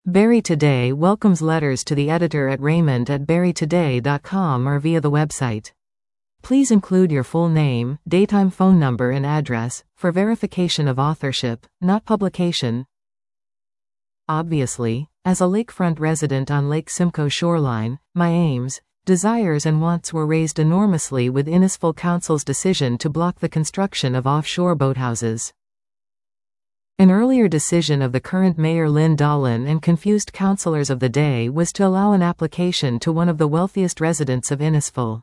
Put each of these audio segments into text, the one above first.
Barrie Today welcomes letters to the editor at raymond@barrietoday.com or via the website. Please include your full name, daytime phone number and address, for verification of authorship, not publication. Obviously, as a lakefront resident on Lake Simcoe shoreline, my aims, desires and wants were raised enormously with Innisfil Council's decision to block the construction of offshore boathouses. An earlier decision of the current Mayor Lynn Dolan and confused councillors of the day was to allow an application to one of the wealthiest residents of Innisfil.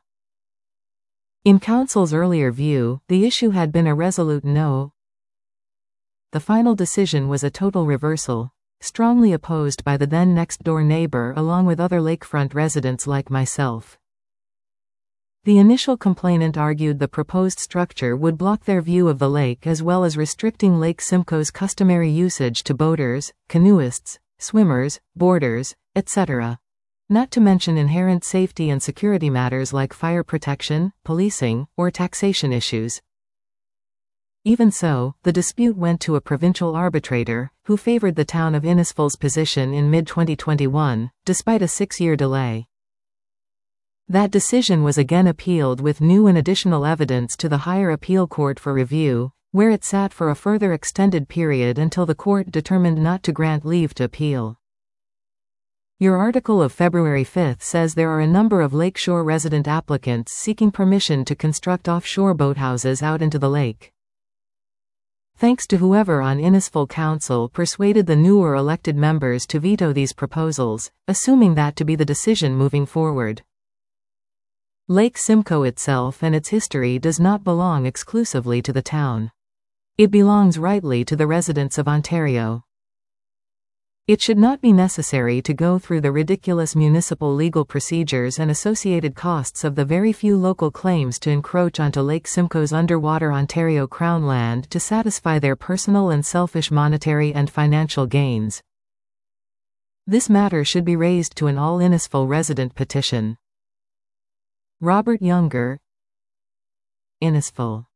In Council's earlier view, the issue had been a resolute no. The final decision was a total reversal, strongly opposed by the then next-door neighbor along with other lakefront residents like myself. The initial complainant argued the proposed structure would block their view of the lake as well as restricting Lake Simcoe's customary usage to boaters, canoeists, swimmers, boarders, etc. Not to mention inherent safety and security matters like fire protection, policing, or taxation issues. Even so, the dispute went to a provincial arbitrator, who favored the town of Innisfil's position in mid-2021, despite a 6-year delay. That decision was again appealed with new and additional evidence to the higher appeal court for review, where it sat for a further extended period until the court determined not to grant leave to appeal. Your article of February 5 says there are a number of lakeshore resident applicants seeking permission to construct offshore boathouses out into the lake. Thanks to whoever on Innisfil Council persuaded the newer elected members to veto these proposals, assuming that to be the decision moving forward. Lake Simcoe itself and its history does not belong exclusively to the town. It belongs rightly to the residents of Ontario. It should not be necessary to go through the ridiculous municipal legal procedures and associated costs of the very few local claims to encroach onto Lake Simcoe's underwater Ontario Crown land to satisfy their personal and selfish monetary and financial gains. This matter should be raised to an all-Innisfil resident petition. Robert Younger, Innisfil.